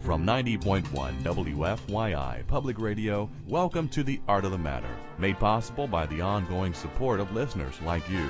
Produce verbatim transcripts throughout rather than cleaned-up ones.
From ninety point one W F Y I Public Radio, welcome to The Art of the Matter, made possible by the ongoing support of listeners like you.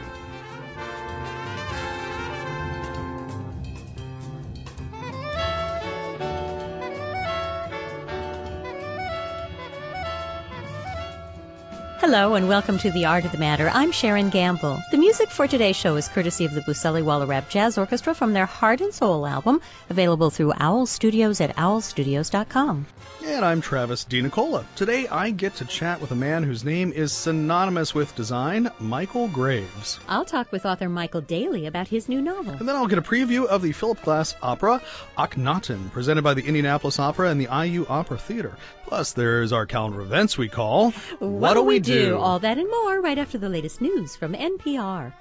Hello and welcome to The Art of the Matter. I'm Sharon Gamble. The music for today's show is courtesy of the Buseli Waller-Rap Jazz Orchestra from their Heart and Soul album, available through Owl Studios at owl studios dot com. And I'm Travis DiNicola. Today I get to chat with a man whose name is synonymous with design, Michael Graves. I'll talk with author Michael Daly about his new novel. And then I'll get a preview of the Philip Glass opera, Akhenaten, presented by the Indianapolis Opera and the I U Opera Theater. Plus, there's our calendar of events we call What, what do we do? do? All that and more right after the latest news from N P R.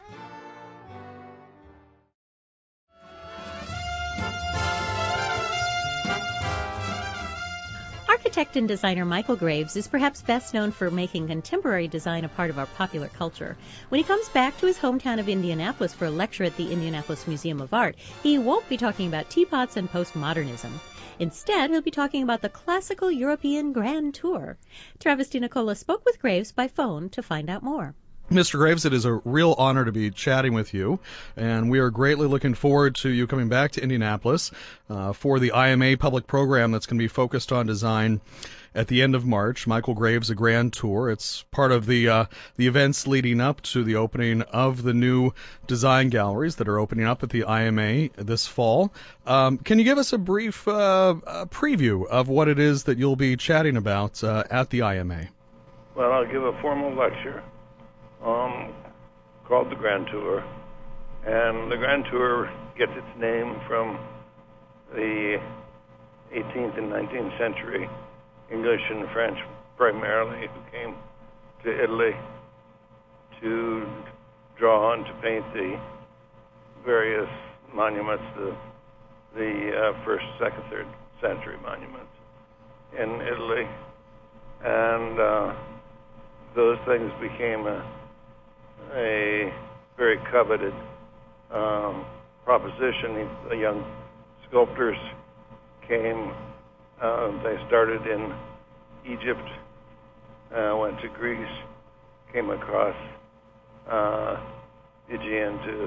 Architect and designer Michael Graves is perhaps best known for making contemporary design a part of our popular culture. When he comes back to his hometown of Indianapolis for a lecture at the Indianapolis Museum of Art, he won't be talking about teapots and postmodernism. Instead, he'll be talking about the classical European Grand Tour. Travis DiNicola spoke with Graves by phone to find out more. Mister Graves, it is a real honor to be chatting with you, and we are greatly looking forward to you coming back to Indianapolis uh, for the I M A public program that's going to be focused on design at the end of March. Michael Graves, a Grand Tour. It's part of the uh, the events leading up to the opening of the new design galleries that are opening up at the I M A this fall. Um, can you give us a brief uh, uh, preview of what it is that you'll be chatting about uh, at the I M A? Well, I'll give a formal lecture um, called the Grand Tour, and the Grand Tour gets its name from the eighteenth and nineteenth century English and French primarily, who came to Italy to draw and to paint the various monuments, the, the uh, first, second, third century monuments in Italy. And uh, those things became a, a very coveted um, proposition. The young sculptors came. Uh, they started in Egypt, uh, went to Greece, came across uh, Aegean to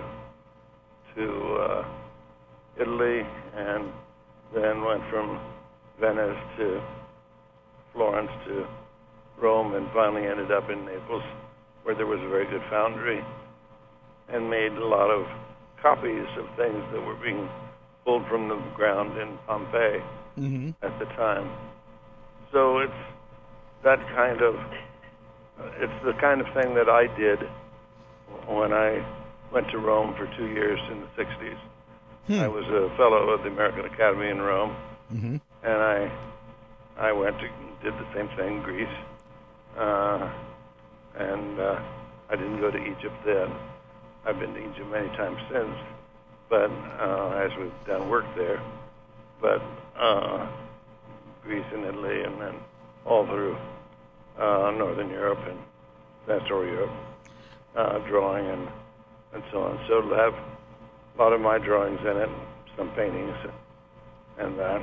to uh, Italy, and then went from Venice to Florence to Rome, and finally ended up in Naples, where there was a very good foundry, and made a lot of copies of things that were being pulled from the ground in Pompeii. Mm-hmm. At the time. So it's that kind of, it's the kind of thing that I did when I went to Rome for two years in the sixties. Hmm. I was a fellow of the American Academy in Rome, mm-hmm. and I I went to, did the same thing, Greece, uh, and uh, I didn't go to Egypt then. I've been to Egypt many times since, but uh, as we've done work there, but uh, Greece and Italy, and then all through uh, Northern Europe and Central Europe, uh, drawing and, and so on. So it'll have a lot of my drawings in it, some paintings, and that.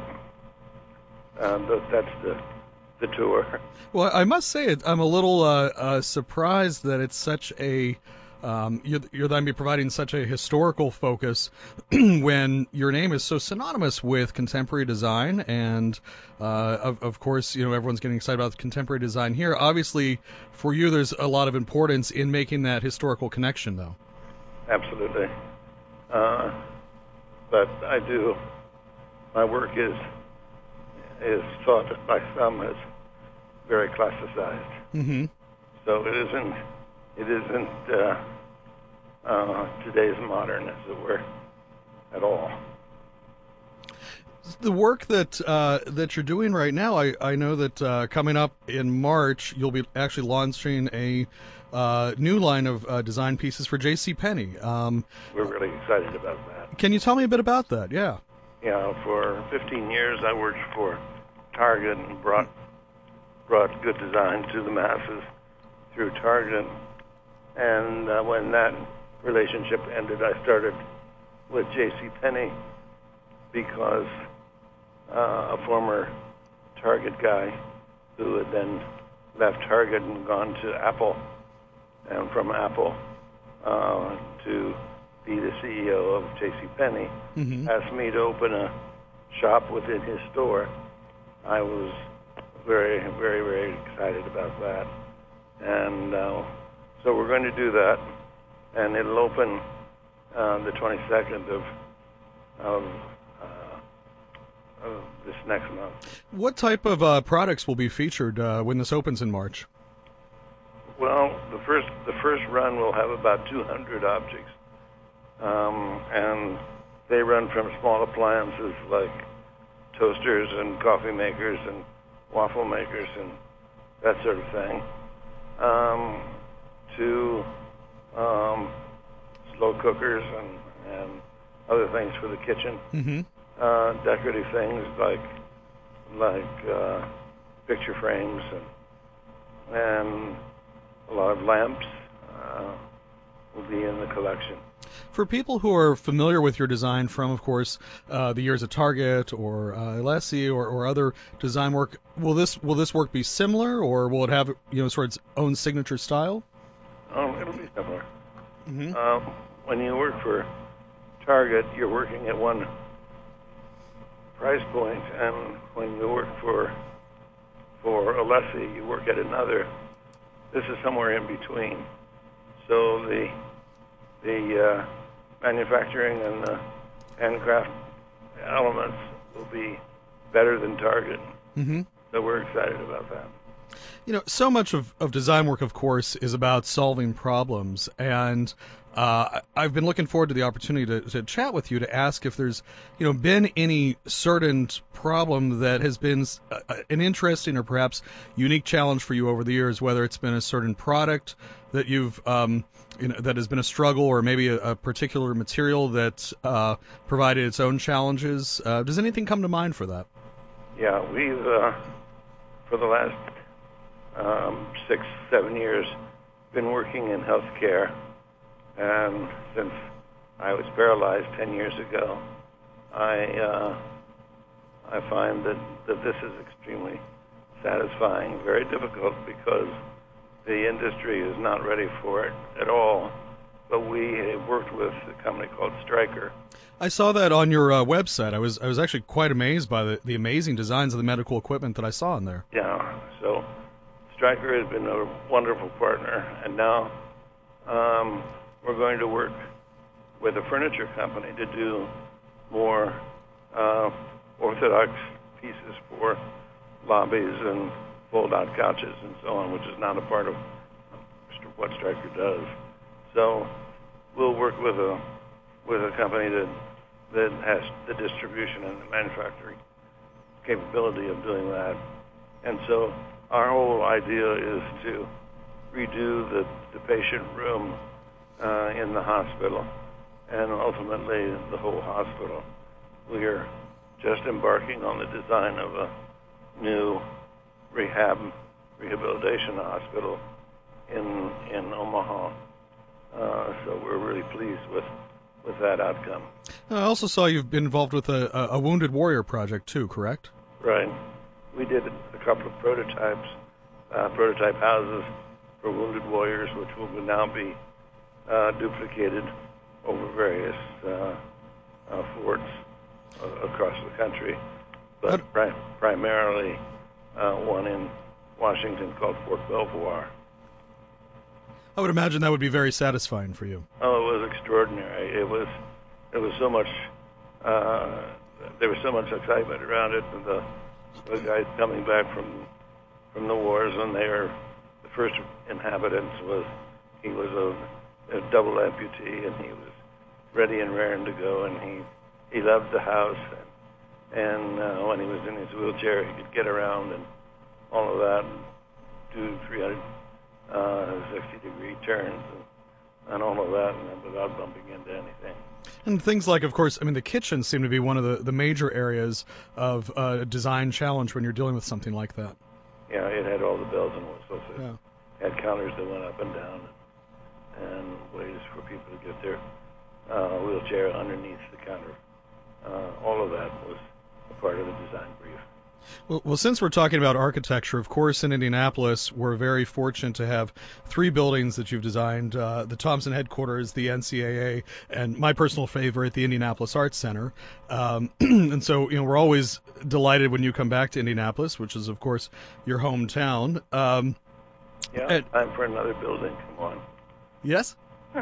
Uh, but that's the the tour. Well, I must say, it, I'm a little uh, uh, surprised that it's such a Um, you're, you're going to be providing such a historical focus when your name is so synonymous with contemporary design, and uh, of, of course, you know, everyone's getting excited about contemporary design here. Obviously, for you, there's a lot of importance in making that historical connection, though. Absolutely. Uh, but I do, my work is is thought by some as very classicized. Mm-hmm. So it isn't. It isn't uh, uh, today's modern, as it were, at all. The work that uh, that you're doing right now, I, I know that uh, coming up in March, you'll be actually launching a uh, new line of uh, design pieces for J C Penney. Um, We're really excited about that. Can you tell me a bit about that? Yeah. Yeah, for fifteen years I worked for Target and brought brought good design to the masses through Target. And uh, when that relationship ended, I started with J C Penney because uh, a former Target guy who had then left Target and gone to Apple, and from Apple uh, to be the C E O of JCPenney, Mm-hmm. asked me to open a shop within his store. I was very, very, very excited about that. And uh, so we're going to do that, and it'll open uh, the twenty-second of, of, uh, of this next month. What type of uh, products will be featured uh, when this opens in March? Well, the first the first run will have about two hundred objects, um, and they run from small appliances like toasters and coffee makers and waffle makers and that sort of thing, um, to um, slow cookers and, and other things for the kitchen. Mm-hmm. Uh, decorative things like like uh, picture frames and and a lot of lamps uh, will be in the collection. For people who are familiar with your design from, of course, uh, the years at Target or uh, Alessi or, or other design work, will this will this work be similar, or will it have, you know, sort of its own signature style? Um, it'll be similar. Mm-hmm. Um, when you work for Target, you're working at one price point, and when you work for for Alessi, you work at another. This is somewhere in between. So the the uh, manufacturing and the handcraft elements will be better than Target. Mm-hmm. So we're excited about that. You know, so much of, of design work, of course, is about solving problems, and uh, I've been looking forward to the opportunity to, to chat with you to ask if there's, you know, been any certain problem that has been a, an interesting or perhaps unique challenge for you over the years, whether it's been a certain product that you've, um, you know, that has been a struggle, or maybe a, a particular material that uh, provided its own challenges. Uh, does anything come to mind for that? Yeah, we've uh, for the last um, six, seven years been working in healthcare, and since I was paralyzed ten years ago, I uh, I find that, that this is extremely satisfying, very difficult because the industry is not ready for it at all. But we have worked with a company called Stryker. I saw that on your uh, website. I was I was actually quite amazed by the, the amazing designs of the medical equipment that I saw in there. Yeah, so Stryker has been a wonderful partner, and now um, we're going to work with a furniture company to do more uh, orthodox pieces for lobbies and fold-out couches and so on, which is not a part of what Stryker does. So we'll work with a with a company that that has the distribution and the manufacturing capability of doing that. And so our whole idea is to redo the, the patient room uh, in the hospital, and ultimately the whole hospital. We are just embarking on the design of a new rehab rehabilitation hospital in in Omaha. Uh, so we're really pleased with, with that outcome. I also saw you've been involved with a, a Wounded Warrior project too, correct? Right. We did a couple of prototypes, uh, prototype houses for Wounded Warriors, which will now be uh, duplicated over various uh, uh, forts uh, across the country, but pri- primarily uh, one in Washington called Fort Belvoir. I would imagine that would be very satisfying for you. Oh, it was extraordinary. It was, it was so much. Uh, there was so much excitement around it, and the, the guys coming back from from the wars, and they were the first inhabitants. Was he was a, a double amputee, and he was ready and raring to go, and he he loved the house, and, and uh, when he was in his wheelchair, he could get around and all of that, and do three hundred. Uh, sixty degree turns and, and all of that, and without bumping into anything. And things like, of course, I mean, the kitchen seem to be one of the, the major areas of uh, design challenge when you're dealing with something like that. Yeah, it had all the bells and whistles. It Yeah. had counters that went up and down, and, and ways for people to get their uh, wheelchair underneath the counter. Uh, all of that was a part of the design brief. Well, well, since we're talking about architecture, of course, in Indianapolis, we're very fortunate to have three buildings that you've designed, uh, the Thompson headquarters, the N C A A, and my personal favorite, the Indianapolis Arts Center. Um, and so, you know, we're always delighted when you come back to Indianapolis, which is, of course, your hometown. Um, yeah, and, time for another building. Come on. Yes?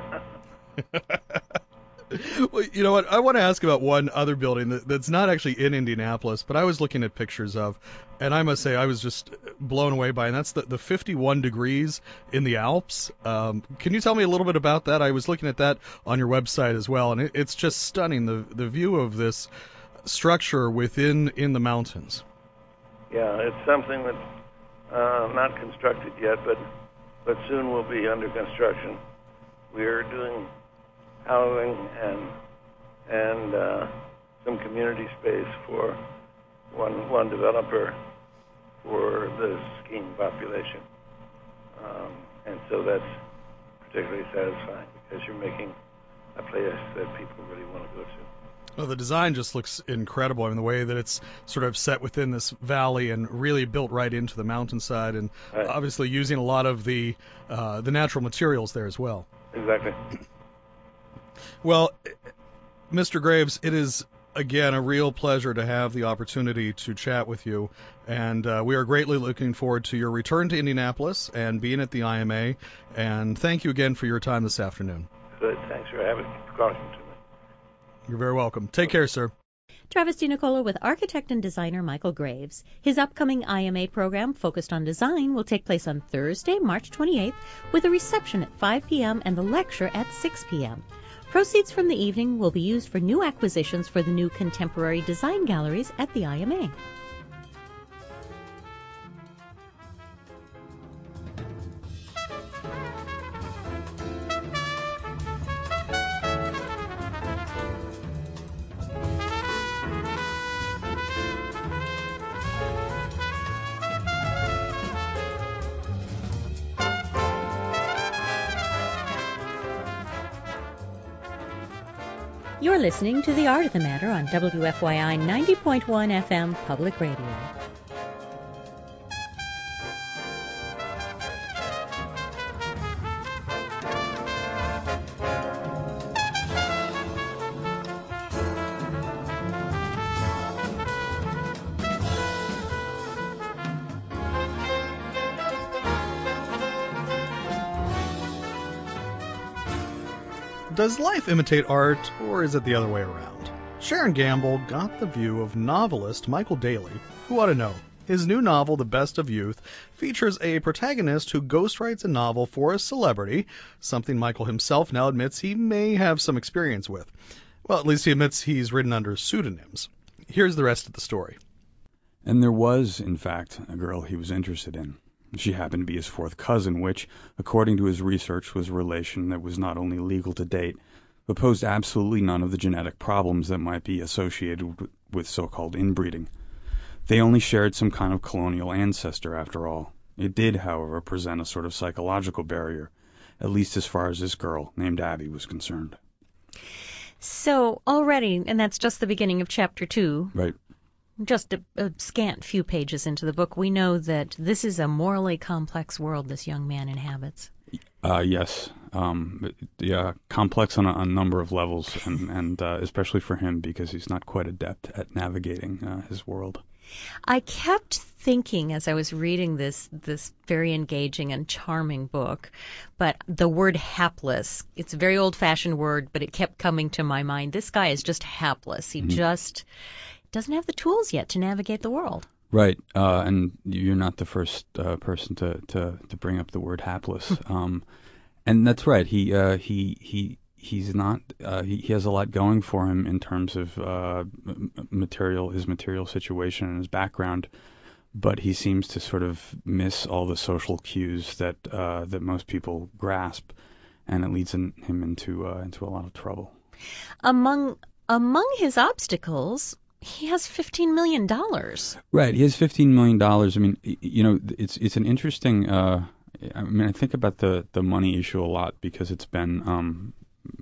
Well, you know what? I want to ask about one other building that, that's not actually in Indianapolis, but I was looking at pictures of, and I must say I was just blown away by, and that's the, the fifty-one degrees in the Alps. Um, can you tell me a little bit about that? I was looking at that on your website as well, and it, it's just stunning, the the view of this structure within in the mountains. Yeah, it's something that's uh, not constructed yet, but but soon will be under construction. We're doing housing and and uh, some community space for one one developer for the skiing population, um, and so that's particularly satisfying because you're making a place that people really want to go to. Well, the design just looks incredible. I mean, the way that it's sort of set within this valley and really built right into the mountainside, and right. obviously using a lot of the uh, the natural materials there as well. Exactly. Well, Mister Graves, it is, again, a real pleasure to have the opportunity to chat with you, and uh, we are greatly looking forward to your return to Indianapolis and being at the I M A, and thank you again for your time this afternoon. Good. Thanks for having for talking to me. You're very welcome. Take care, sir. Travis DiNicola with architect and designer Michael Graves. His upcoming I M A program focused on design will take place on Thursday, March twenty-eighth, with a reception at five p.m. and the lecture at six p.m. Proceeds from the evening will be used for new acquisitions for the new contemporary design galleries at the I M A. You're listening to The Art of the Matter on W F Y I ninety point one F M Public Radio. Does life imitate art, or is it the other way around? Sharon Gamble got the view of novelist Michael Daly, who ought to know. His new novel, The Best of Youth, features a protagonist who ghostwrites a novel for a celebrity, something Michael himself now admits he may have some experience with. Well, at least he admits he's written under pseudonyms. Here's the rest of the story. And there was, in fact, a girl he was interested in. She happened to be his fourth cousin, which, according to his research, was a relation that was not only legal to date, but posed absolutely none of the genetic problems that might be associated with so-called inbreeding. They only shared some kind of colonial ancestor, after all. It did, however, present a sort of psychological barrier, at least as far as this girl, named Abby, was concerned. So, already, and that's just the beginning of chapter two. Right. Just a, a scant few pages into the book, we know that this is a morally complex world this young man inhabits. Uh, yes. Um, yeah, complex on a, a number of levels, and, and uh, especially for him because he's not quite adept at navigating uh, his world. I kept thinking as I was reading this this very engaging and charming book, but the word hapless, it's a very old-fashioned word, but it kept coming to my mind. This guy is just hapless. He mm-hmm. just doesn't have the tools yet to navigate the world. Right, uh, and you're not the first uh, person to, to, to bring up the word hapless. um, and that's right. He uh, he he he's not. Uh, he, he has a lot going for him in terms of uh, material, his material situation and his background. But he seems to sort of miss all the social cues that uh, that most people grasp, and it leads in, him into uh, into a lot of trouble. Among among his obstacles, he has fifteen million dollars. Right, he has fifteen million dollars. I mean, you know, it's it's an interesting. Uh, I mean, I think about the, the money issue a lot because it's been um,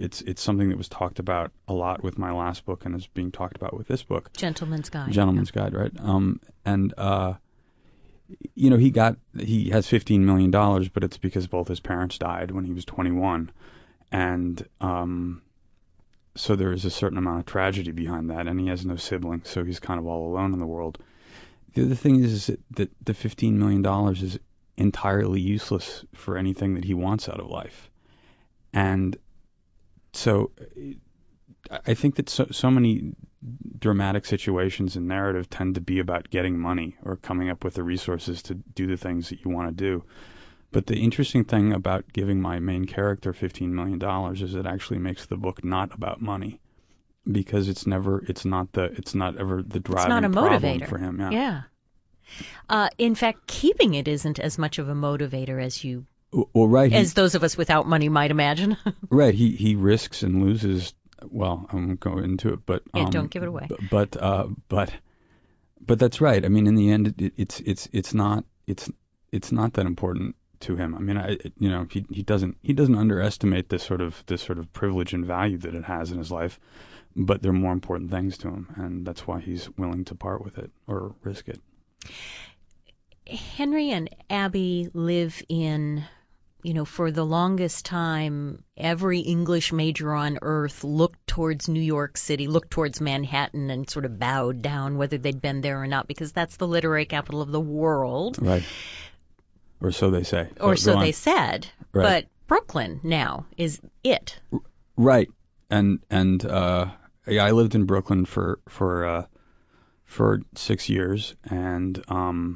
it's it's something that was talked about a lot with my last book and is being talked about with this book. Gentleman's Guide. Gentleman's yeah. Guide, right? Um, and uh, you know, he got he has fifteen million dollars, but it's because both his parents died when he was twenty-one, and um, so there is a certain amount of tragedy behind that, and he has no siblings, so he's kind of all alone in the world. The other thing is, is that the fifteen million dollars is entirely useless for anything that he wants out of life. And so I think that so, so many dramatic situations in narrative tend to be about getting money or coming up with the resources to do the things that you want to do. But the interesting thing about giving my main character fifteen million dollars is it actually makes the book not about money, because it's never, it's not the, it's not ever the driving it's not a problem motivator for him. Yeah. yeah. Uh, in fact, keeping it isn't as much of a motivator as you, well, right, as he, those of us without money might imagine. Right. He he risks and loses. Well, I won't go into it, but um, yeah, don't give it away. But uh, but but that's right. I mean, in the end, it, it's it's it's not it's it's not that important to him. I mean, I you know he he doesn't he doesn't underestimate this sort of this sort of privilege and value that it has in his life. But there are more important things to him, and that's why he's willing to part with it or risk it. Henry and Abby live in, you know, for the longest time, every English major on earth looked towards New York City, looked towards Manhattan, and sort of bowed down whether they'd been there or not, because that's the literary capital of the world. Right. Or so they say. Or so so they said. Right. But Brooklyn now is it. Right. And and uh, yeah, I lived in Brooklyn for for uh, for six years, and um,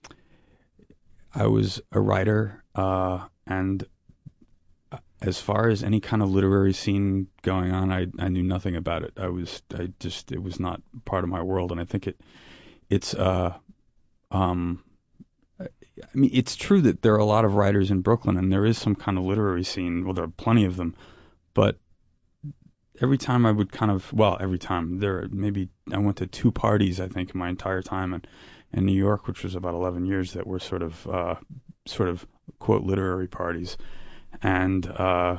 I was a writer. Uh, and as far as any kind of literary scene going on, I I knew nothing about it. I was I just it was not part of my world, and I think it it's uh um. I mean, it's true that there are a lot of writers in Brooklyn, and there is some kind of literary scene. Well, there are plenty of them, but every time I would kind of, well, every time there, maybe I went to two parties, I think, in my entire time in, in New York, which was about eleven years, that were sort of, uh, sort of quote literary parties, and uh,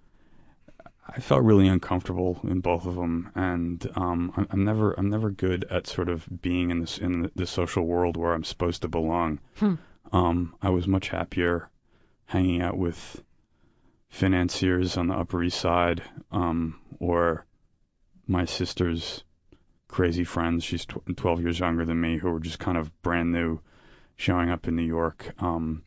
I felt really uncomfortable in both of them, and um, I'm, I'm never, I'm never good at sort of being in this in the, the social world where I'm supposed to belong. Hmm. Um, I was much happier hanging out with financiers on the Upper East Side, um, or my sister's crazy friends. She's tw- twelve years younger than me, who were just kind of brand new, showing up in New York. Um,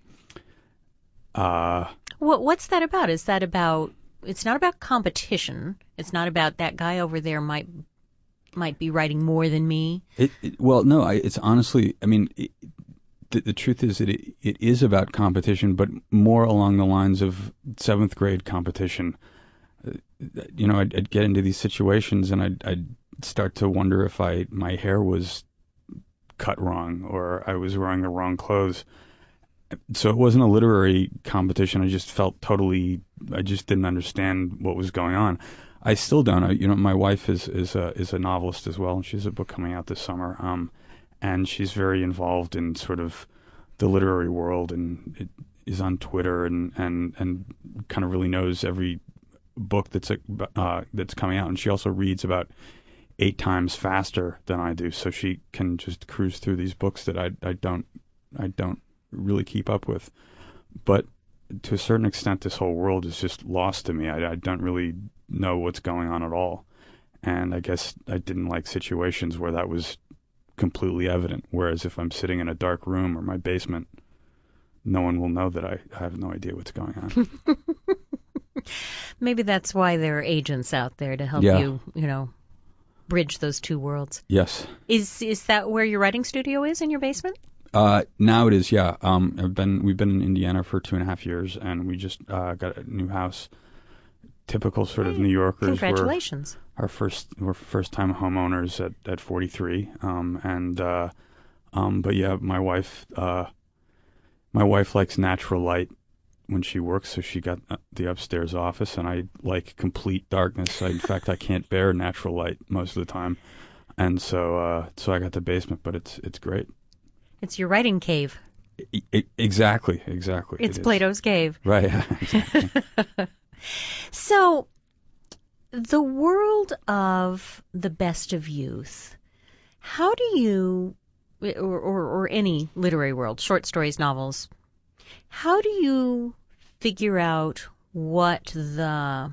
uh, what, what's that about? Is that about? It's not about competition. It's not about that guy over there might might be writing more than me. It, it, well, no, I, it's honestly, I mean. It, The, the truth is that it, it is about competition, but more along the lines of seventh grade competition. Uh, you know, I'd, I'd get into these situations and I'd, I'd start to wonder if I my hair was cut wrong or I was wearing the wrong clothes. So it wasn't a literary competition. I just felt totally, I just didn't understand what was going on. I still don't. I, you know, my wife is is a is a novelist as well, and she has a book coming out this summer. Um, And she's very involved in sort of the literary world, and it is on Twitter, and, and, and kind of really knows every book that's uh, that's coming out. And she also reads about eight times faster than I do, so she can just cruise through these books that I I don't I don't really keep up with. But to a certain extent, this whole world is just lost to me. I, I don't really know what's going on at all, and I guess I didn't like situations where that was completely evident, whereas if I'm sitting in a dark room or my basement, no one will know that I have no idea what's going on. Maybe that's why there are agents out there to help yeah. you, you know, bridge those two worlds. Yes. Is is that where your writing studio is, in your basement? Uh, now it is, yeah. Um, I've been we've been in Indiana for two and a half years, and we just uh, got a new house. Typical sort of New Yorkers. Congratulations. We're our first, we're first time homeowners at, at forty-three. Um, and, uh, um, but yeah, my wife, uh, my wife likes natural light when she works, so she got the upstairs office, and I like complete darkness. I, in fact, I can't bear natural light most of the time. And so, uh, so I got the basement, but it's, it's great. It's your writing cave. I, I, exactly, exactly. It's it Plato's cave. Right. Exactly. So, The world of The Best of Youth, how do you, or, or, or any literary world, short stories, novels, how do you figure out what the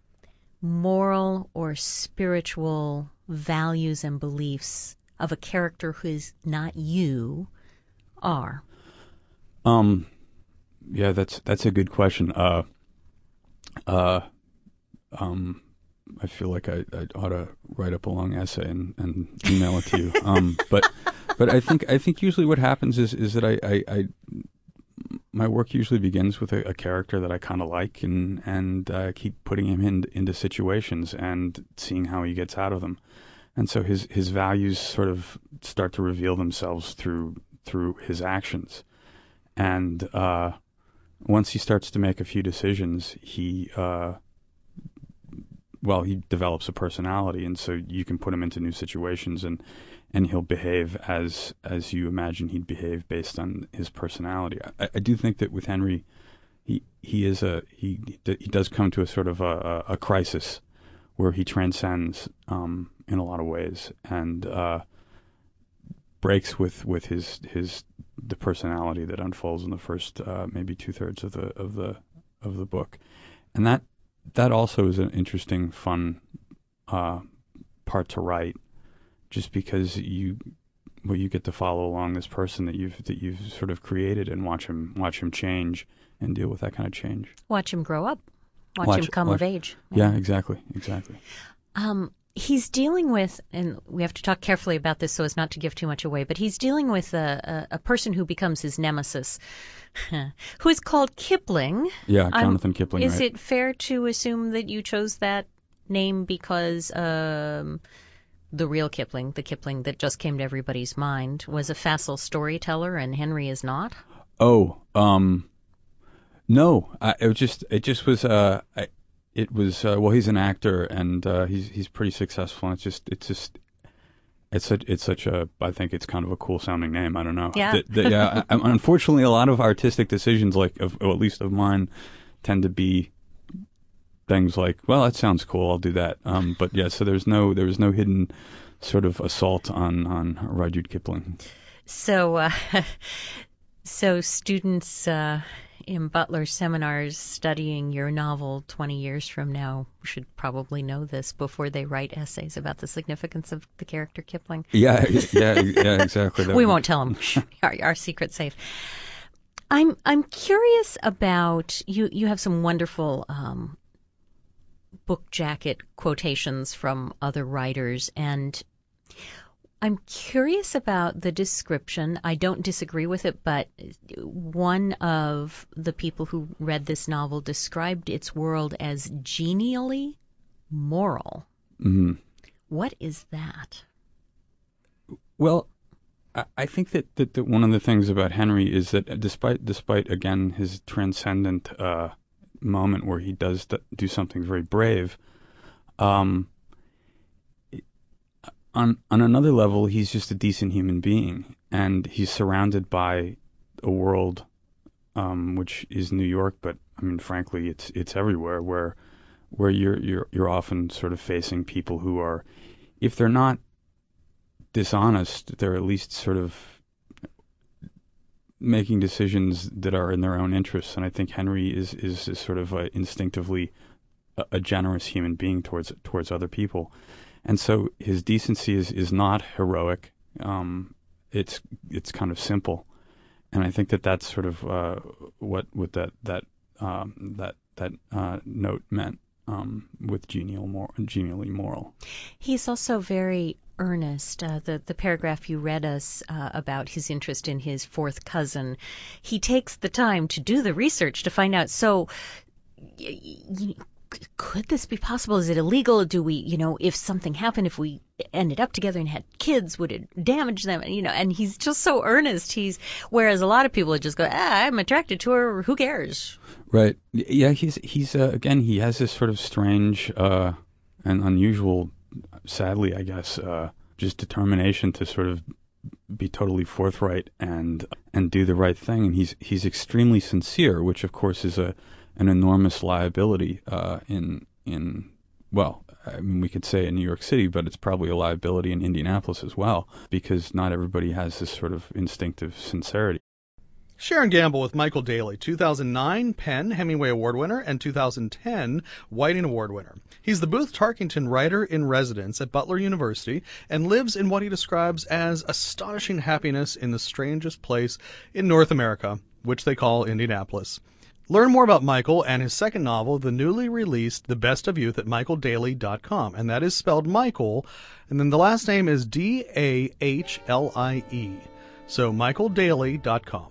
moral or spiritual values and beliefs of a character who is not you are? Um, yeah, that's that's a good question. Uh, uh, um, I feel like I, I ought to write up a long essay and, and email it to you. Um, but but I think I think usually what happens is is that I, I, I my work usually begins with a, a character that I kind of like, and and uh, keep putting him in, into situations and seeing how he gets out of them. And so his his values sort of start to reveal themselves through through his actions. And uh, once he starts to make a few decisions, he uh, well, he develops a personality, and so you can put him into new situations, and and he'll behave as as you imagine he'd behave based on his personality. I, I do think that with Henry, he he is a he he does come to a sort of a, a crisis where he transcends um, in a lot of ways, and uh, breaks with with his his the personality that unfolds in the first uh, maybe two thirds of the of the of the book, and that that also is an interesting, fun uh, part to write, just because you well you get to follow along this person that you've that you've sort of created and watch him watch him change and deal with that kind of change. Watch him grow up. Watch, Watch him come watch, of age. Yeah, yeah exactly, exactly. Um, he's dealing with, and we have to talk carefully about this so as not to give too much away, but he's dealing with a, a, a person who becomes his nemesis, who is called Kipling. Yeah, Jonathan um, Kipling. Is right. it fair to assume that you chose that name because um, the real Kipling, the Kipling that just came to everybody's mind, was a facile storyteller and Henry is not? Oh, um, no. I, it was just it just was uh, I, it was uh, well, he's an actor and uh, he's he's pretty successful. And it's just it's just it's such it's such a I think it's kind of a cool sounding name. I don't know. Yeah. The, the, yeah. I, unfortunately, a lot of artistic decisions, like of, or at least of mine, tend to be things like, well, that sounds cool, I'll do that. Um, but yeah, so there's no there was no hidden sort of assault on on Rudyard Kipling. So, uh, so students uh, in Butler seminars studying your novel twenty years from now should probably know this before they write essays about the significance of the character Kipling. Yeah, yeah, yeah, exactly. We won't tell them. our, our secret's safe. I'm I'm curious about you. You have some wonderful um, book jacket quotations from other writers, and I'm curious about the description. I don't disagree with it, but one of the people who read this novel described its world as genially moral. Mm-hmm. What is that? Well, I, I think that, that, that one of the things about Henry is that despite, despite again, his transcendent uh, moment where he does do something very brave, um, On on another level, he's just a decent human being, and he's surrounded by a world, um, which is New York, but I mean, frankly, it's it's everywhere, where where you're you're you're often sort of facing people who are, if they're not dishonest, they're at least sort of making decisions that are in their own interests. And I think Henry is is, is sort of a, instinctively a, a generous human being towards towards other people. And so his decency is, is not heroic. Um, it's it's kind of simple, and I think that that's sort of uh, what what that that um, that that uh, note meant um, with genial mor- genially moral. He's also very earnest. Uh, the the paragraph you read us uh, about his interest in his fourth cousin, he takes the time to do the research to find out. So. Y- y- Could this be possible? Is it illegal? Do we, you know, if something happened, if we ended up together and had kids, would it damage them? You know, and he's just so earnest. He's, whereas a lot of people would just go, ah, I'm attracted to her. Who cares? Right. Yeah. He's he's uh, again, he has this sort of strange uh, and unusual, sadly, I guess, uh, just determination to sort of be totally forthright and and do the right thing. And he's he's extremely sincere, which of course is a an enormous liability uh, in in well, I mean, we could say in New York City, but it's probably a liability in Indianapolis as well, because not everybody has this sort of instinctive sincerity. Sharon Gamble with Michael Daly, two thousand nine Penn Hemingway Award winner and two thousand ten Whiting Award winner. He's the Booth Tarkington Writer in Residence at Butler University and lives in what he describes as astonishing happiness in the strangest place in North America, which they call Indianapolis. Learn more about Michael and his second novel, the newly released The Best of Youth, at michael daly dot com. And that is spelled Michael, and then the last name is D A H L I E. So michael daly dot com.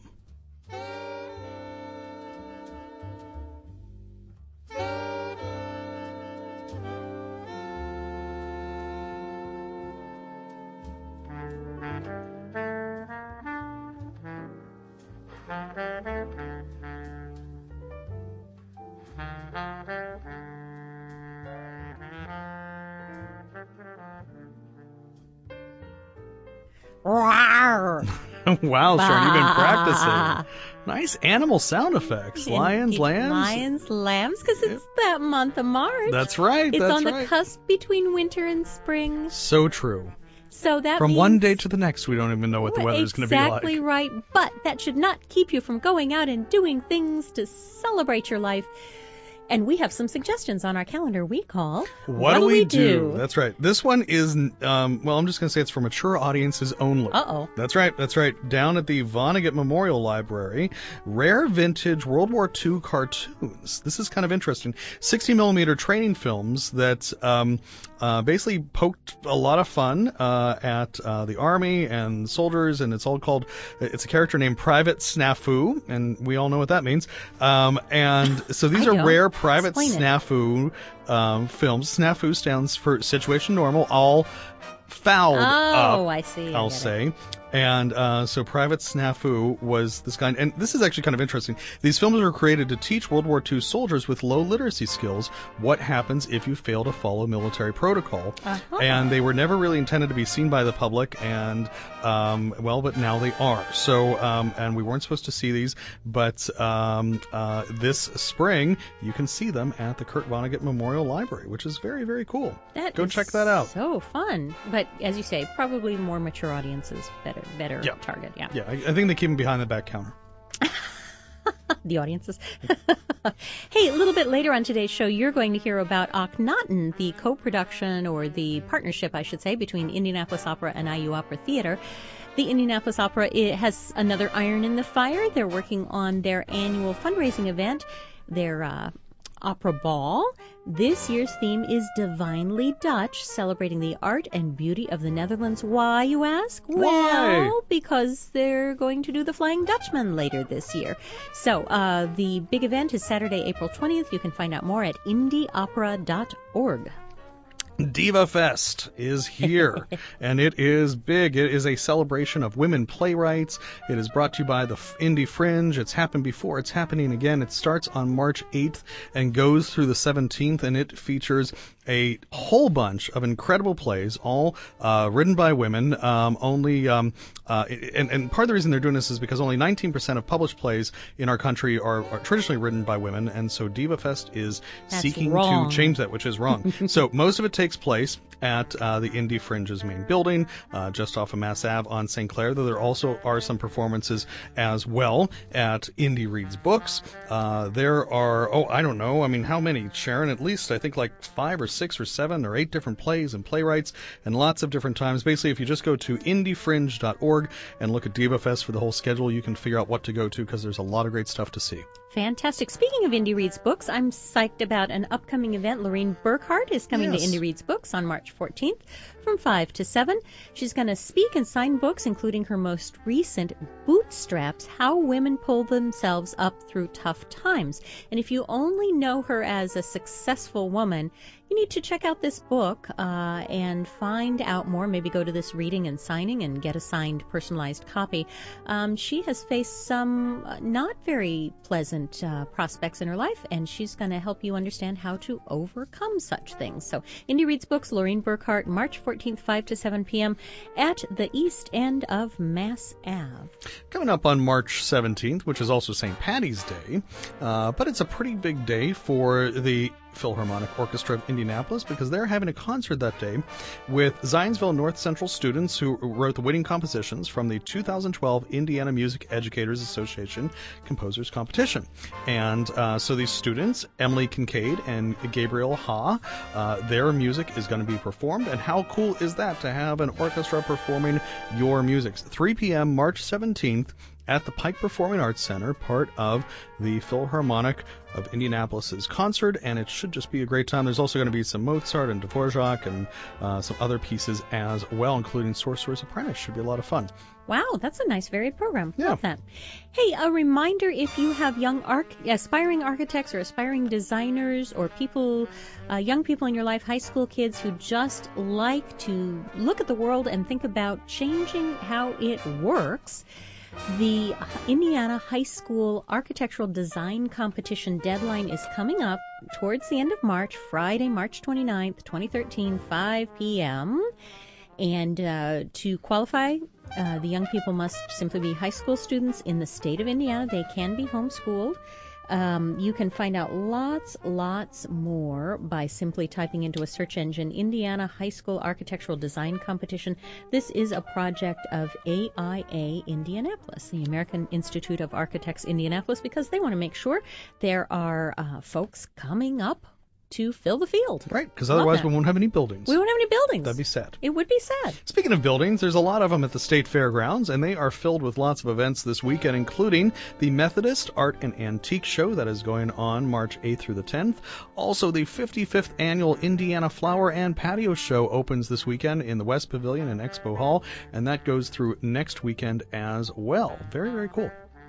Wow, Sharon, you've been practicing. Nice animal sound effects. Lions, lambs. Lions, lambs, because it's that month of March. That's right. It's that's on the right. cusp between winter and spring. So true. So that From means, one day to the next, we don't even know what the weather's going to be like. Exactly right. But that should not keep you from going out and doing things to celebrate your life. And we have some suggestions on our calendar we call What, do we do? That's right. This one is, um, well, I'm just going to say it's for mature audiences only. Uh-oh. That's right. That's right. Down at the Vonnegut Memorial Library, rare vintage World War Two cartoons. This is kind of interesting. sixty millimeter training films that um, uh, basically poked a lot of fun uh, at uh, the Army and soldiers, and it's all called, it's a character named Private Snafu, and we all know what that means. Um, and so these I are don't. rare Private Explain Snafu um, films. Snafu stands for Situation Normal, all fouled oh, up. Oh, I see. I I'll get say. it. And uh, so Private Snafu was this guy, and this is actually kind of interesting. These films were created to teach World War Two soldiers with low literacy skills what happens if you fail to follow military protocol. Uh-huh. And they were never really intended to be seen by the public, and um, well, but now they are. So, um, and we weren't supposed to see these, but um, uh, this spring you can see them at the Kurt Vonnegut Memorial Library, which is very, very cool. That Go is check that out. So fun. But as you say, probably more mature audiences, better better Yeah. target. Yeah. Yeah, I, I think they keep them behind the back counter. The audiences. Hey, a little bit later on today's show, you're going to hear about Akhenaten, the co-production, or the partnership, I should say, between Indianapolis Opera and I U Opera Theater. The Indianapolis Opera it has another iron in the fire. They're working on their annual fundraising event, their uh, Opera Ball. This year's theme is Divinely Dutch, celebrating the art and beauty of the Netherlands. Why, you ask? Why? Well, because they're going to do the Flying Dutchman later this year. So uh, the big event is Saturday, April twentieth. You can find out more at indie opera dot org. Diva Fest is here, and it is big. It is a celebration of women playwrights. It is brought to you by the Indie Fringe. It's happened before. It's happening again. It starts on March eighth and goes through the seventeenth, and it features a whole bunch of incredible plays, all uh, written by women. Um, only, um, uh, and, and part of the reason they're doing this is because only nineteen percent of published plays in our country are, are traditionally written by women, and so Diva Fest is That's seeking wrong. to change that, which is wrong. So most of it takes place at uh, the Indie Fringe's main building, uh, just off of Mass Ave on Saint Clair, though there also are some performances as well at Indie Reads Books. Uh, there are, oh, I don't know, I mean, how many, Sharon? At least, I think, like five or six or seven or eight different plays and playwrights, and lots of different times. Basically, if you just go to indie fringe dot org and look at Diva Fest for the whole schedule, you can figure out what to go to, because there's a lot of great stuff to see. Fantastic. Speaking of Indie Reads Books, I'm psyched about an upcoming event. Lorene Burkhart is coming Yes. to Indie Reads Books on March fourteenth from five to seven. She's going to speak and sign books, including her most recent, Bootstraps, How Women Pull Themselves Up Through Tough Times. And if you only know her as a successful woman, you need to check out this book uh, and find out more. Maybe go to this reading and signing and get a signed, personalized copy. Um, she has faced some uh, not very pleasant uh, prospects in her life, and she's going to help you understand how to overcome such things. So, Indie Reads Books, Lorene Burkhart, March fourteenth, five to seven p.m. at the east end of Mass Ave. Coming up on March seventeenth, which is also Saint Patty's Day, uh, but it's a pretty big day for the Philharmonic Orchestra of Indianapolis because they're having a concert that day with Zionsville North Central students who wrote the winning compositions from the two thousand twelve Indiana Music Educators Association Composers Competition. And uh, so these students, Emily Kincaid and Gabriel Ha, uh, their music is going to be performed. And how cool is that to have an orchestra performing your music? three p.m. March seventeenth at the Pike Performing Arts Center, part of the Philharmonic of Indianapolis's concert, and it should just be a great time. There's also going to be some Mozart and Dvorak and uh, some other pieces as well, including Sorcerer's Apprentice. Should be a lot of fun. Wow, that's a nice varied program. Yeah. Love that. Hey, a reminder, if you have young arch- aspiring architects or aspiring designers or people, uh, young people in your life, high school kids who just like to look at the world and think about changing how it works, the Indiana High School Architectural Design Competition deadline is coming up towards the end of March, Friday, March twenty-ninth, twenty thirteen, five p.m. And uh, to qualify, uh, the young people must simply be high school students in the state of Indiana. They can be homeschooled. Um, you can find out lots, lots more by simply typing into a search engine, Indiana High School Architectural Design Competition. This is a project of A I A Indianapolis, the American Institute of Architects Indianapolis, because they want to make sure there are uh, folks coming up to fill the field. Right, because otherwise we won't have any buildings. We won't have any buildings. That'd be sad. It would be sad. Speaking of buildings, there's a lot of them at the State Fairgrounds, and they are filled with lots of events this weekend, including the Methodist Art and Antique Show that is going on March eighth through the tenth. Also, the fifty-fifth Annual Indiana Flower and Patio Show opens this weekend in the West Pavilion and Expo Hall, and that goes through next weekend as well. Very, very cool.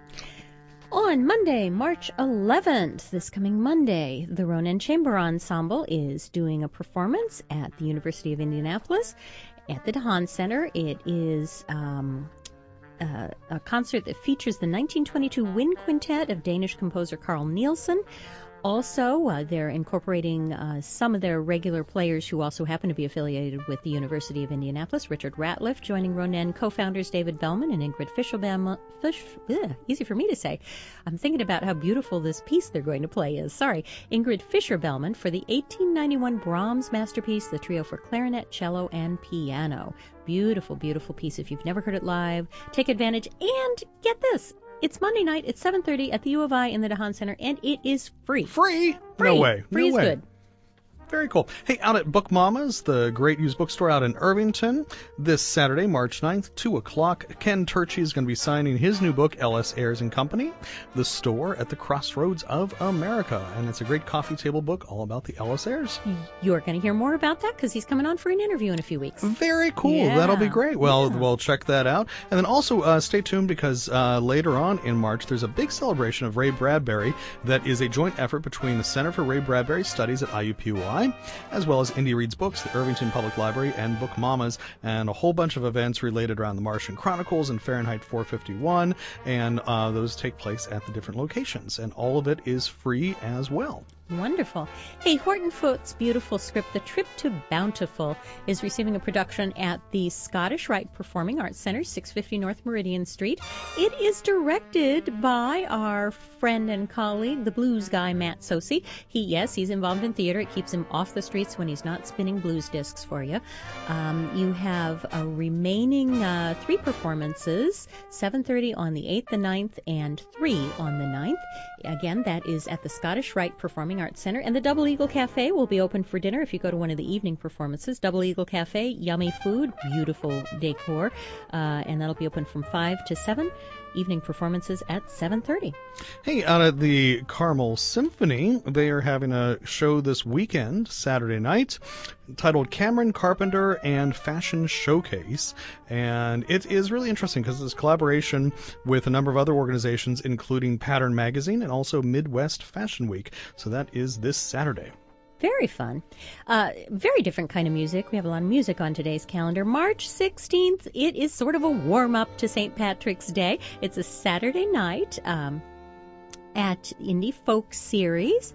On Monday, March eleventh, this coming Monday, the Ronan Chamber Ensemble is doing a performance at the University of Indianapolis at the DeHaan Center. It is um, uh, a concert that features the nineteen twenty-two Wind Quintet of Danish composer Carl Nielsen. Also, uh, they're incorporating uh, some of their regular players who also happen to be affiliated with the University of Indianapolis. Richard Ratliff joining Ronan co-founders David Bellman and Ingrid Fischer-Bellman. Fish, ugh, easy for me to say. I'm thinking about how beautiful this piece they're going to play is. Sorry. Ingrid Fischer-Bellman for the eighteen ninety-one Brahms masterpiece, the trio for clarinet, cello, and piano. Beautiful, beautiful piece. If you've never heard it live, take advantage. And get this. It's Monday night at seven thirty at the U of I in the DeHaan Center, and it is free. Free? Free. No way. Free no is way. good. Very cool. Hey, out at Book Mamas, the great used bookstore out in Irvington, this Saturday, March ninth, two o'clock, Ken Turchi is going to be signing his new book, L S. Ayres and Company, The Store at the Crossroads of America. And it's a great coffee table book all about the L S. Ayres. You're going to hear more about that because he's coming on for an interview in a few weeks. Very cool. Yeah. That'll be great. Well, Yeah. we'll check that out. And then also uh, stay tuned because uh, later on in March, there's a big celebration of Ray Bradbury that is a joint effort between the Center for Ray Bradbury Studies at I U P U I, as well as Indy Reads Books, the Irvington Public Library, and Book Mamas, and a whole bunch of events related around the Martian Chronicles and Fahrenheit four fifty-one, and uh, those take place at the different locations, and all of it is free as well. Wonderful. Hey, Horton Foote's beautiful script, The Trip to Bountiful, is receiving a production at the Scottish Rite Performing Arts Center, six fifty North Meridian Street. It is directed by our friend and colleague, the blues guy, Matt Sosi. He, yes, he's involved in theater. It keeps him off the streets when he's not spinning blues discs for you. Um, you have a remaining uh, three performances, seven thirty on the eighth, the ninth, and three on the ninth. Again, that is at the Scottish Rite Performing Arts Center. And the Double Eagle Cafe will be open for dinner if you go to one of the evening performances. Double Eagle Cafe, yummy food, beautiful decor, uh, and that'll be open from five to seven. Evening performances at seven thirty. Hey, out at the Carmel Symphony, they are having a show this weekend, Saturday night, titled Cameron Carpenter and Fashion Showcase. And it is really interesting because it's a collaboration with a number of other organizations, including Pattern Magazine and also Midwest Fashion Week. So that is this Saturday. Very fun. Uh, very different kind of music. We have a lot of music on today's calendar. March sixteenth, it is sort of a warm-up to Saint Patrick's Day. It's a Saturday night um, at Indie Folk Series.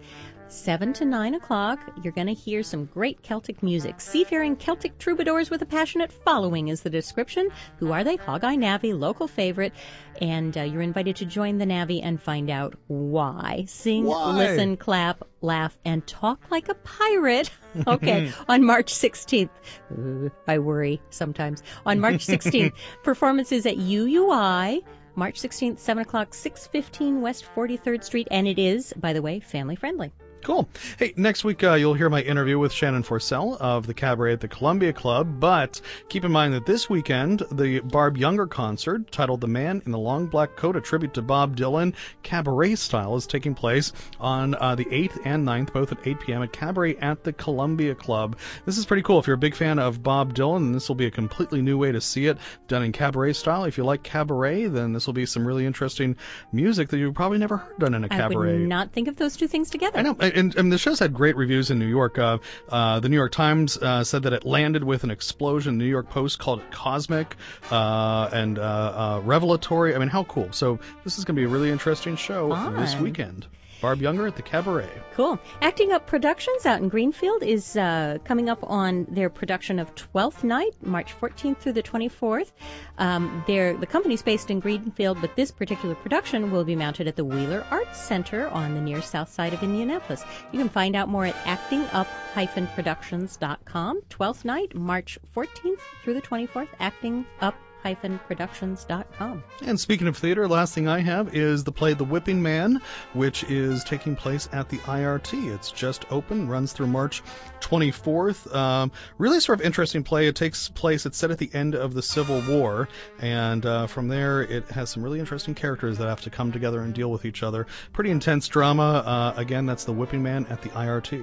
seven to nine o'clock, you're going to hear some great Celtic music. Seafaring Celtic troubadours with a passionate following is the description. Who are they? Hog-Eye Navy, local favorite. And uh, you're invited to join the Navy and find out why. Sing, Why? listen, clap, laugh, and talk like a pirate. Okay, on March sixteenth. Uh, I worry sometimes. On March sixteenth, performances at U U I. March sixteenth, seven o'clock, six fifteen West forty-third Street. And it is, by the way, family friendly. Cool. Hey, next week uh, you'll hear my interview with Shannon Forsell of the Cabaret at the Columbia Club, but keep in mind that this weekend, the Barb Younger concert, titled The Man in the Long Black Coat, a tribute to Bob Dylan, cabaret style, is taking place on uh, the eighth and ninth, both at eight p.m. at Cabaret at the Columbia Club. This is pretty cool. If you're a big fan of Bob Dylan, this will be a completely new way to see it, done in cabaret style. If you like cabaret, then this will be some really interesting music that you've probably never heard done in a cabaret. I would not think of those two things together. I know. And, and the show's had great reviews in New York. Uh, uh, the New York Times uh, said that it landed with an explosion. The New York Post called it cosmic uh, and uh, uh, revelatory. I mean, how cool. So this is going to be a really interesting show Fun. this weekend. Barb Younger at the Cabaret. Cool. Acting Up Productions out in Greenfield is uh, coming up on their production of Twelfth Night, March fourteenth through the twenty-fourth. Um, they're, the company's based in Greenfield, but this particular production will be mounted at the Wheeler Arts Center on the near south side of Indianapolis. You can find out more at acting up dash productions dot com. Twelfth Night, March fourteenth through the twenty-fourth, acting up dash productions dot com. And speaking of theater, last thing I have is the play The Whipping Man, which is taking place at the I R T. It's just open, runs through March twenty-fourth. Um, really sort of interesting play. It takes place, it's set at the end of the Civil War, and uh, from there it has some really interesting characters that have to come together and deal with each other. Pretty intense drama. Uh, again, that's The Whipping Man at the I R T.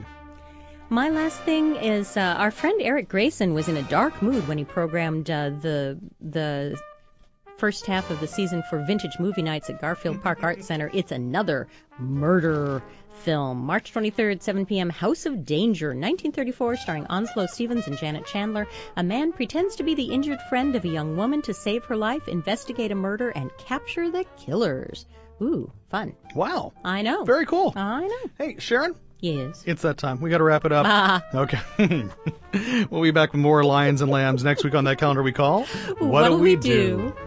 My last thing is uh, our friend Eric Grayson was in a dark mood when he programmed uh, the the first half of the season for Vintage Movie Nights at Garfield Park Arts Center. It's another murder film. March twenty-third, seven p.m., House of Danger, nineteen thirty-four, starring Onslow Stevens and Janet Chandler. A man pretends to be the injured friend of a young woman to save her life, investigate a murder, and capture the killers. Ooh, fun. Wow. I know. Very cool. I know. Hey, Sharon? Yes. It's that time. We got to wrap it up. Ah. Okay. We'll be back with more Lions and Lambs next week on that calendar we call What, What'll Do We We Do? Do?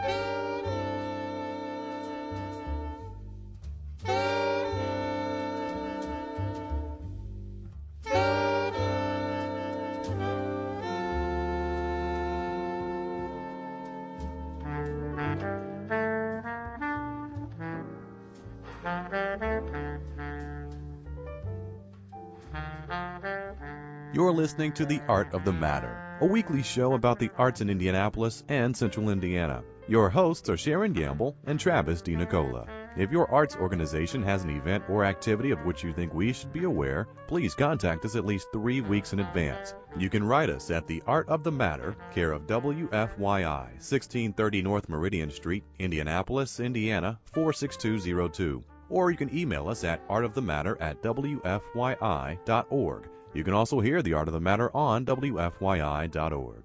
You're listening to The Art of the Matter, a weekly show about the arts in Indianapolis and Central Indiana. Your hosts are Sharon Gamble and Travis DiNicola. If your arts organization has an event or activity of which you think we should be aware, please contact us at least three weeks in advance. You can write us at The Art of the Matter, care of W F Y I, sixteen thirty North Meridian Street, Indianapolis, Indiana, four six two zero two. Or you can email us at artofthematter at w f y i dot org. You can also hear The Art of the Matter on w f y i dot org.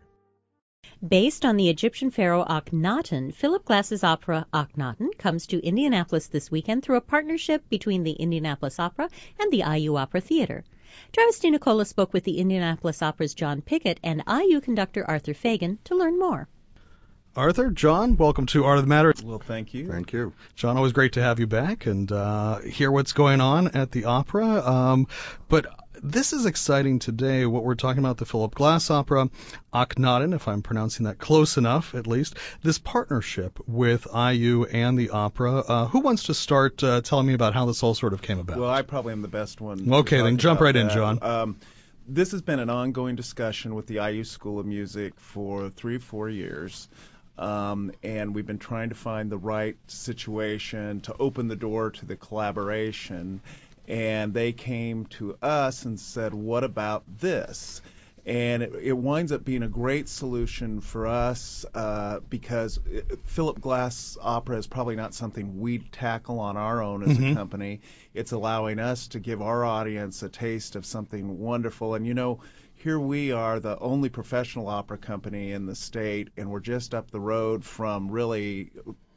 Based on the Egyptian pharaoh Akhenaten, Philip Glass's opera Akhenaten comes to Indianapolis this weekend through a partnership between the Indianapolis Opera and the I U Opera Theater. Travis DiNicola spoke with the Indianapolis Opera's John Pickett and I U conductor Arthur Fagan to learn more. Arthur, John, welcome to Art of the Matter. Well, thank you. Thank you. John, always great to have you back and uh, hear what's going on at the opera. Um, but this is exciting today, what we're talking about, the Philip Glass opera, Akhenaten, if I'm pronouncing that close enough, at least, this partnership with I U and the opera. Uh, who wants to start uh, telling me about how this all sort of came about? Well, I probably am the best one. Okay, to then talk jump about right in, that. John. Um, this has been an ongoing discussion with the I U School of Music for three or four years. Um, and we've been trying to find the right situation to open the door to the collaboration. And they came to us and said, what about this? And it, it winds up being a great solution for us uh, because it, Philip Glass Opera is probably not something we'd tackle on our own as Mm-hmm. a company. It's allowing us to give our audience a taste of something wonderful. And, you know, here we are, the only professional opera company in the state, and we're just up the road from really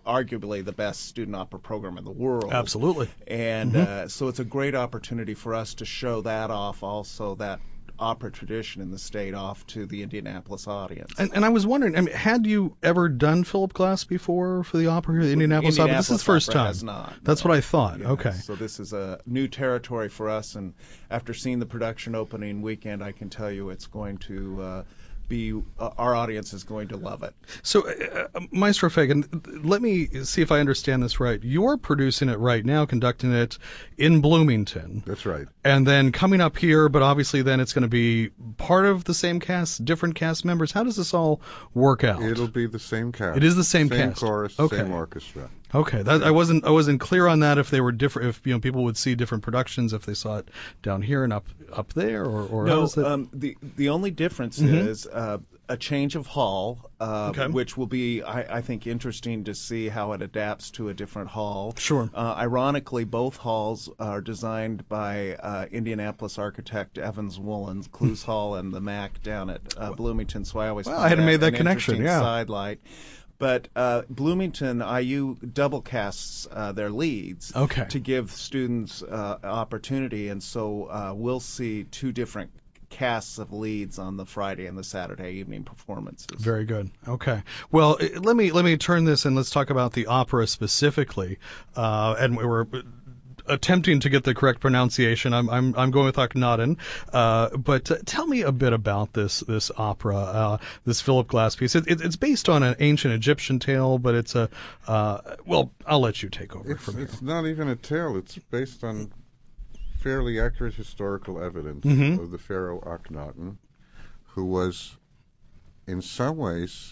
arguably the best student opera program in the world. Absolutely. And Mm-hmm. uh, so it's a great opportunity for us to show that off, also that opera tradition in the state, off to the Indianapolis audience. And, and I was wondering, I mean, had you ever done Philip Glass before for the opera here, the Indianapolis, Opera? This is the first Opera time. Has not, That's no. what I thought. Yes. Okay. So this is a new territory for us, and after seeing the production opening weekend, I can tell you it's going to uh, be uh, our audience is going to love it. So, uh, Maestro Fagan, let me see if I understand this right. You're producing it right now, conducting it in Bloomington. That's right. And then coming up here, but obviously then it's going to be part of the same cast, different cast members. How does this all work out? It'll be the same cast. It is the same, same cast. chorus, Okay. same orchestra. Okay, that, I wasn't I wasn't clear on that. If they were different, if you know people would see different productions if they saw it down here and up up there, or, or how no, does that? um, the the only difference Mhm. is uh, a change of hall, uh, Okay. which will be, I, I think, interesting to see how it adapts to a different hall. Sure. Uh, ironically, both halls are designed by uh, Indianapolis architect Evans Woolens, Clues Hall and the Mac down at uh, Bloomington. So I always Well, find I hadn't that made that an connection, interesting yeah. sidelight. But uh, Bloomington I U double casts uh, their leads Okay. to give students uh, opportunity, and so uh, we'll see two different casts of leads on the Friday and the Saturday evening performances. Very good. Okay. Well, i- let me let me turn this and let's talk about the opera specifically. Uh, and we were attempting to get the correct pronunciation. I'm I'm I'm going with Akhenaten. Uh, but uh, tell me a bit about this this opera, uh, this Philip Glass piece. It, it, it's based on an ancient Egyptian tale, but it's a uh, well. I'll let you take over It's, from here. it's not even a tale. It's based on fairly accurate historical evidence Mhm. of the pharaoh Akhenaten, who was, in some ways,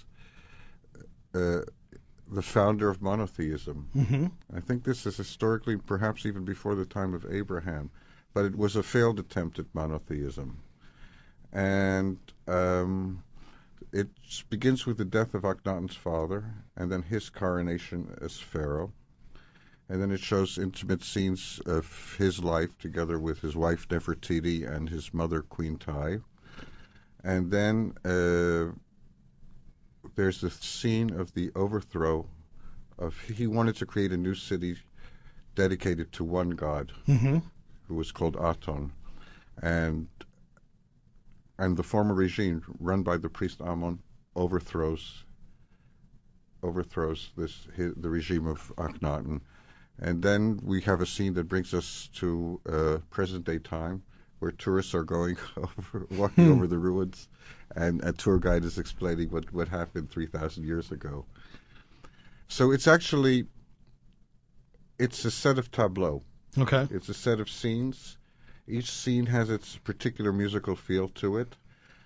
uh, the founder of monotheism. Mm-hmm. I think this is historically perhaps even before the time of Abraham, but it was a failed attempt at monotheism. And um, it begins with the death of Akhenaten's father, and then his coronation as pharaoh. And then it shows intimate scenes of his life together with his wife Nefertiti and his mother Queen Tai. And then uh, there's the scene of the overthrow of, he wanted to create a new city dedicated to one god, Mm-hmm. who was called Aton. And and the former regime, run by the priest Amon, overthrows overthrows this his, the regime of Akhenaten. And then we have a scene that brings us to uh, present-day time, where tourists are going over, walking Hmm. over the ruins, and a tour guide is explaining what, what happened three thousand years ago. So it's actually, it's a set of tableaux. Okay. It's a set of scenes. Each scene has its particular musical feel to it,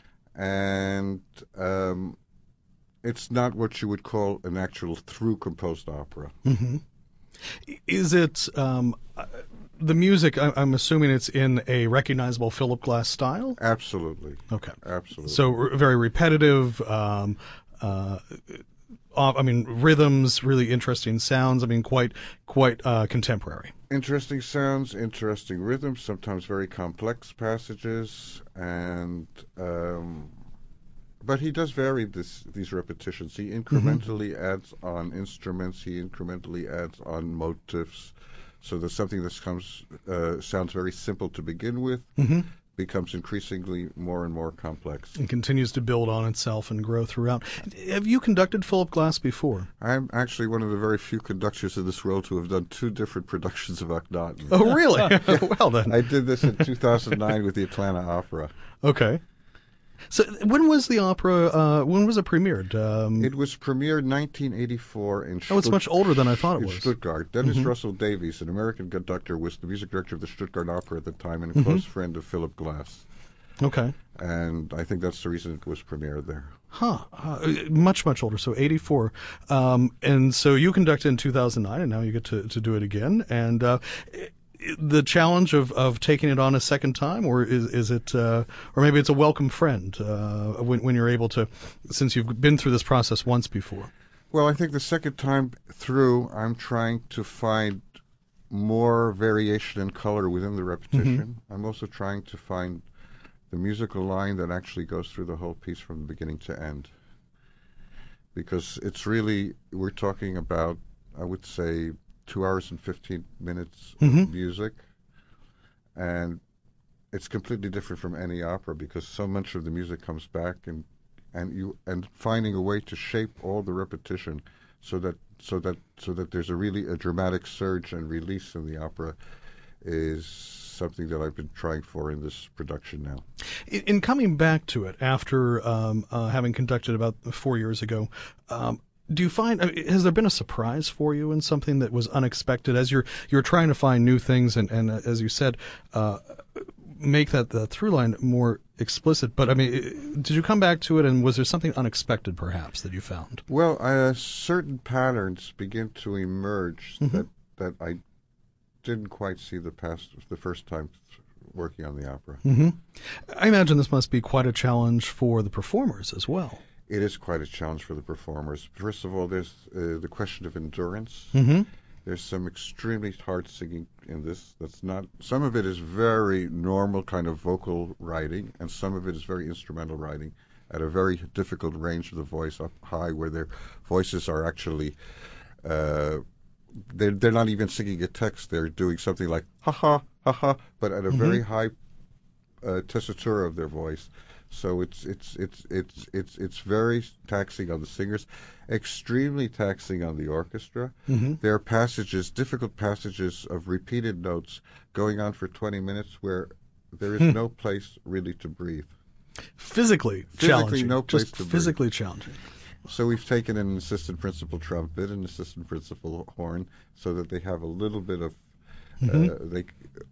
and um, it's not what you would call an actual through-composed opera. Mm-hmm. Is it um, uh, the music? I, I'm assuming it's in a recognizable Philip Glass style. Absolutely. Okay. Absolutely. So r- very repetitive. Um, uh, uh, I mean, rhythms, really interesting sounds. I mean, quite quite uh, contemporary. Interesting sounds, interesting rhythms, sometimes very complex passages, and um, but he does vary this, these repetitions. He incrementally mm-hmm. adds on instruments. He incrementally adds on motifs, so that something that comes uh, sounds very simple to begin with Mm-hmm. becomes increasingly more and more complex. And continues to build on itself and grow throughout. Have you conducted Philip Glass before? I'm actually one of the very few conductors in this world who have done two different productions of Akhenaten. Oh, really? Well then. I did this in two thousand nine with the Atlanta Opera. Okay. So when was the opera? Uh, when was it premiered? Um, It was premiered nineteen eighty-four in Stuttgart. Oh, it's much older than I thought it in was. Stuttgart. Dennis Mhm. Russell Davies, an American conductor, was the music director of the Stuttgart Opera at the time and a Mhm. close friend of Philip Glass. Okay. And I think that's the reason it was premiered there. Huh. Uh, much, much older. So eighty-four. Um, and so you conducted in two thousand nine, and now you get to, to do it again. And uh, the challenge of, of taking it on a second time, or is, is it, uh, or maybe it's a welcome friend uh, when, when you're able to, since you've been through this process once before? Well, I think the second time through, I'm trying to find more variation and color within the repetition. Mm-hmm. I'm also trying to find the musical line that actually goes through the whole piece from the beginning to end. Because it's really, we're talking about I would say, two hours and fifteen minutes Mhm. of music, and it's completely different from any opera because so much of the music comes back, and and you and finding a way to shape all the repetition so that so that so that there's a really a dramatic surge and release in the opera is something that I've been trying for in this production now. In, in coming back to it after um, uh, having conducted about four years ago, um, do you find I mean, has there been a surprise for you in something that was unexpected as you're you're trying to find new things and, and uh, as you said, uh, make that the through line more explicit? But I mean, did you come back to it and was there something unexpected perhaps that you found? Well, uh, certain patterns begin to emerge Mhm. that that I didn't quite see the past the first time working on the opera. hmm I imagine this must be quite a challenge for the performers as well. It is quite a challenge for the performers. First of all, there's uh, the question of endurance. Mm-hmm. There's some extremely hard singing in this. That's not. Some of it is very normal kind of vocal writing, and some of it is very instrumental writing at a very difficult range of the voice up high, where their voices are actually. Uh, they're, they're not even singing a text. They're doing something like ha ha ha ha, but at a Mhm. very high uh, tessitura of their voice. So it's it's it's it's it's it's very taxing on the singers, extremely taxing on the orchestra. Mm-hmm. There are passages, difficult passages of repeated notes going on for twenty minutes where there is Hmm. no place really to breathe. Physically, Physically, challenging. no place Just to breathe. physically challenging. So we've taken an assistant principal trumpet, an assistant principal horn, so that they have a little bit of Mhm. uh, they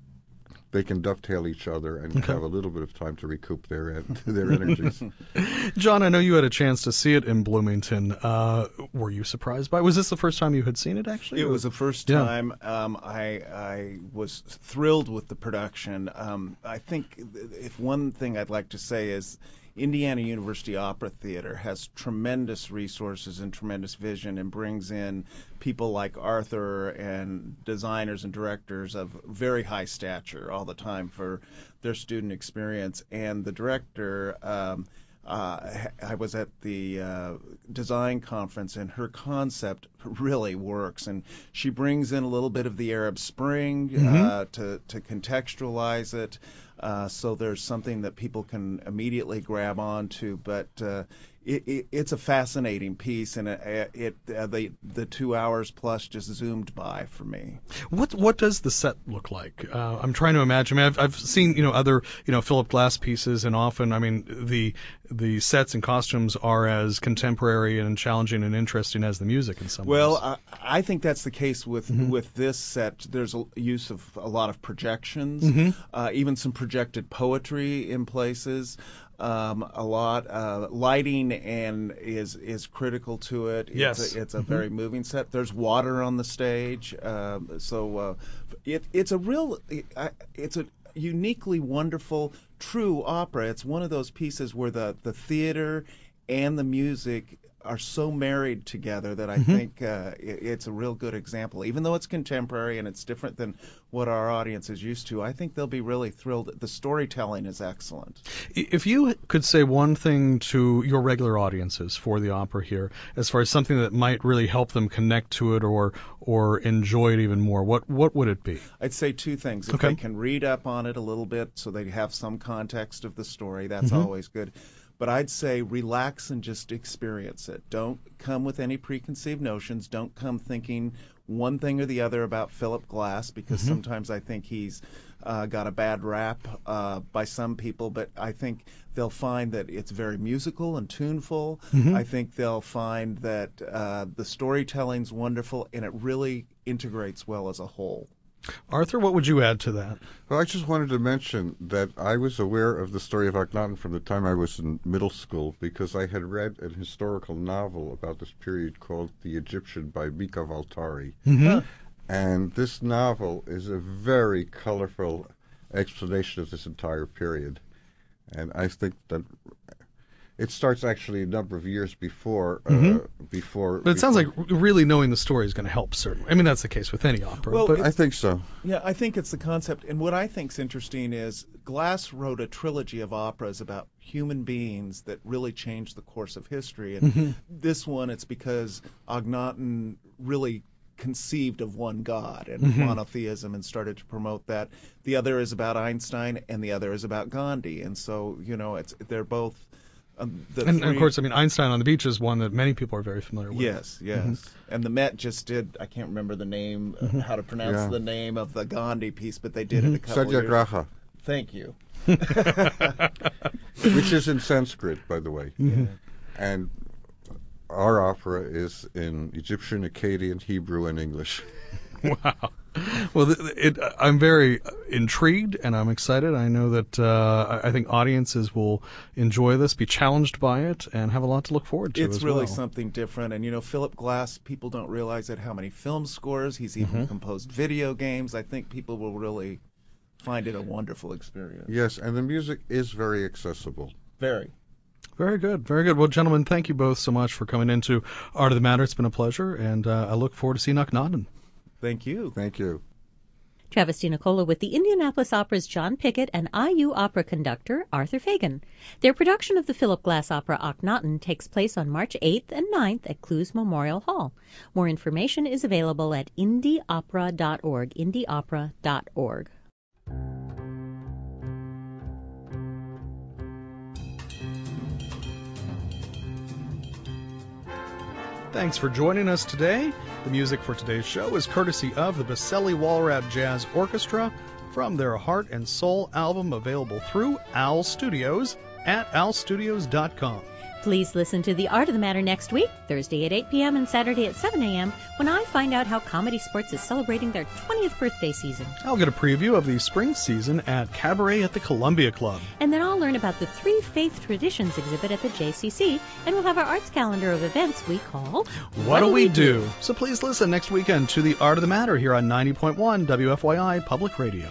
they can dovetail each other and Okay. have a little bit of time to recoup their en- their energies. John, I know you had a chance to see it in Bloomington. Uh, were you surprised by it? Was this the first time you had seen it, actually? It or- was the first Yeah. time. Um, I I was thrilled with the production. Um, I think th- if one thing I'd like to say is Indiana University Opera Theater has tremendous resources and tremendous vision and brings in people like Arthur and designers and directors of very high stature all the time for their student experience. And the director, um, uh, I was at the uh, design conference, and her concept really works. And she brings in a little bit of the Arab Spring Mhm. uh, to, to contextualize it. Uh, so there's something that people can immediately grab onto, but uh, it, it, it's a fascinating piece, and it, it uh, the the two hours plus just zoomed by for me. What what does the set look like? Uh, I'm trying to imagine. I mean, I've, I've seen you know other you know Philip Glass pieces, and often I mean the the sets and costumes are as contemporary and challenging and interesting as the music in some Well, ways. I, I think that's the case with Mhm. with this set. There's a use of a lot of projections, Mhm. uh, even some projected poetry in places. Um, a lot uh, lighting and is is critical to it. Yes. It's a, it's a Mhm. very moving set. There's water on the stage, um, so uh, it it's a real I- it's a uniquely wonderful true opera. It's one of those pieces where the the theater and the music are so married together that I Mhm. think uh, it, it's a real good example. Even though it's contemporary and it's different than what our audience is used to, I think they'll be really thrilled. The storytelling is excellent. If you could say one thing to your regular audiences for the opera here, as far as something that might really help them connect to it or or enjoy it even more, what what would it be? I'd say two things. If Okay. they can read up on it a little bit so they have some context of the story, that's Mhm. always good. But I'd say relax and just experience it. Don't come with any preconceived notions. Don't come thinking one thing or the other about Philip Glass, because Mhm. sometimes I think he's uh, got a bad rap uh, by some people. But I think they'll find that it's very musical and tuneful. Mhm. I think they'll find that uh, the storytelling's wonderful, and it really integrates well as a whole. Arthur, what would you add to that? Well, I just wanted to mention that I was aware of the story of Akhenaten from the time I was in middle school because I had read a historical novel about this period called The Egyptian by Mika Waltari. Mm-hmm. And this novel is a very colorful explanation of this entire period. And I think that it starts actually a number of years before. Uh, Mhm. before. But it sounds before- like really knowing the story is going to help, certainly. I mean, that's the case with any opera. Well, but I think so. Yeah, I think it's the concept. And what I think's interesting is Glass wrote a trilogy of operas about human beings that really changed the course of history. And Mhm. this one, it's because Akhenaten really conceived of one God and Mhm. monotheism and started to promote that. The other is about Einstein, and the other is about Gandhi. And so, you know, it's they're both. Um, the And, and three, of course, I mean, Einstein on the Beach is one that many people are very familiar with. Yes, yes. Mhm. And the Met just did, I can't remember the name, uh, Mhm. how to pronounce Yeah. the name of the Gandhi piece, but they did Mhm. it a couple of years. Satyagraha, Thank you. which is in Sanskrit, by the way. Mhm. And our opera is in Egyptian, Akkadian, Hebrew, and English. Wow. Well, th- it, I'm very intrigued and I'm excited. I know that uh, I I think audiences will enjoy this, be challenged by it, and have a lot to look forward to It's as really well. something different. And, you know, Philip Glass, people don't realize it, how many film scores. He's even Mhm. composed video games. I think people will really find it a wonderful experience. Yes, and the music is very accessible. Very. Very good, very good. Well, gentlemen, thank you both so much for coming into Art of the Matter. It's been a pleasure, and uh, I look forward to seeing Akhenaten. Thank you. Thank you. Travis DiNicola with the Indianapolis Opera's John Pickett and I U opera conductor Arthur Fagan. Their production of the Philip Glass opera Akhenaten takes place on March eighth and ninth at Clues Memorial Hall. More information is available at indie opera dot org, indie opera dot org. Thanks for joining us today. The music for today's show is courtesy of the Baselli Walrat Jazz Orchestra from their Heart and Soul album, available through Owl Studios at owl studios dot com. Please listen to The Art of the Matter next week, Thursday at eight p.m. and Saturday at seven a.m., when I find out how Comedy Sports is celebrating their twentieth birthday season. I'll get a preview of the spring season at Cabaret at the Columbia Club. And then I'll learn about the Three Faith Traditions exhibit at the J C C, and we'll have our arts calendar of events we call What, do we do? So please listen next weekend to The Art of the Matter here on ninety point one W F Y I Public Radio.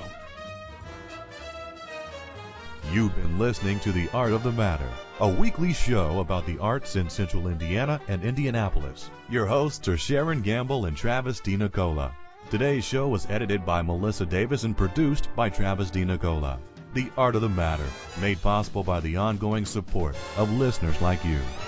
You've been listening to The Art of the Matter, a weekly show about the arts in Central Indiana and Indianapolis. Your hosts are Sharon Gamble and Travis DiNicola. Today's show was edited by Melissa Davis and produced by Travis DiNicola. The Art of the Matter, made possible by the ongoing support of listeners like you.